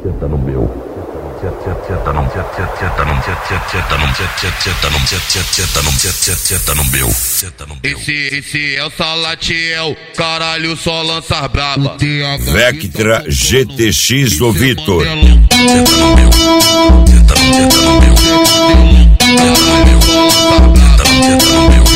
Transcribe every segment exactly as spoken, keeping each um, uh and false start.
Senta no meu. Senta no meu. Senta no meu. Senta no meu. Esse, esse é o Salatiel, caralho, só lança braba. Vectra G T X do Vitor. Senta no meu. Senta no meu. Senta no meu. Caralho, só lança braba. Senta no meu.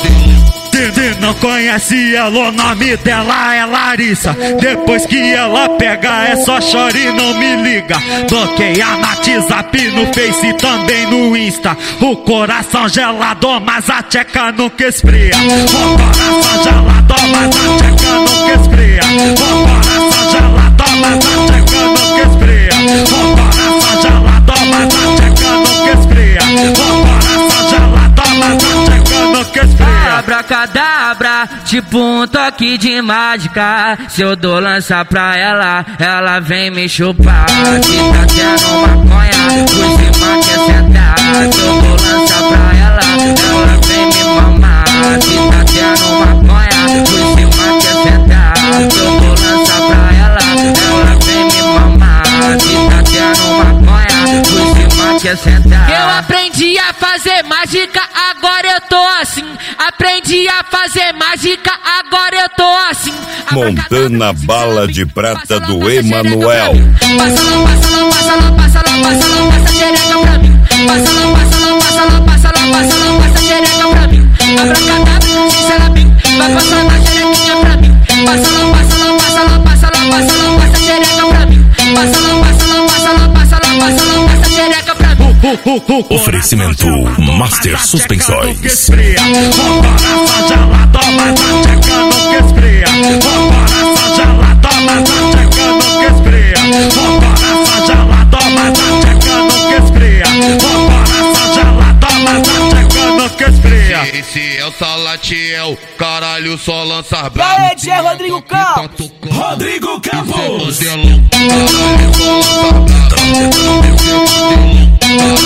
Você não conhece ela, o nome dela é Larissa. Depois que ela pega é só chora e não me liga. Bloqueia no WhatsApp, no Face e também no Insta. O coração gelado, mas a tcheca nunca esfria. O coração gelado, mas a tcheca nunca esfria. O coração gelado, mas a tcheca nunca esfria. O coração gelado, mas a tcheca nunca esfria. O coração gelado, mas a tcheca nunca esfria. Abracadabra, tipo um toque de mágica. Se eu dou lança pra ela, ela vem me chupar. Se tá tendo maconha, por cima quer sentar. Se eu dou lança pra ela, ela vem me mamar. Se tá tendo maconha, por cima quer sentar. Se eu dou lança pra ela, ela vem me mamar. Se tá tendo maconha, por cima quer sentar. Eu aprendi a fazer mágica, agora eu tô assim. Aprendi a fazer mágica, agora eu tô assim. Montana Bala de Prata do Emanuel. Passa lá, passa lá, passa lá, passa lá, passa lá, passa xereca pra mim. Passa lá, passa lá, passa lá, passa lá, passa lá, passa xereca pra mim. Abracadabra, sinceramente, vai passar na xerequinha pra mim. Passa lá, passa lá, passa lá, passa lá, passa lá, passa xereca pra mim. Passa lá, passa lá, passa lá, passa lá, passa lá, passa xereca pra mim. Oferecimento Master Suspensões. O coração gelado, mas a tcheca nunca esfria. O coração gelado, mas a tcheca nunca esfria. O coração gelado, mas a tcheca nunca esfria. O coração gelado, mas a tcheca nunca esfria. Esse é o Salatiel, caralho, só lança braba. E aí, D J Rodrigo Campos. Rodrigo Campos. Caralho, só lança braba.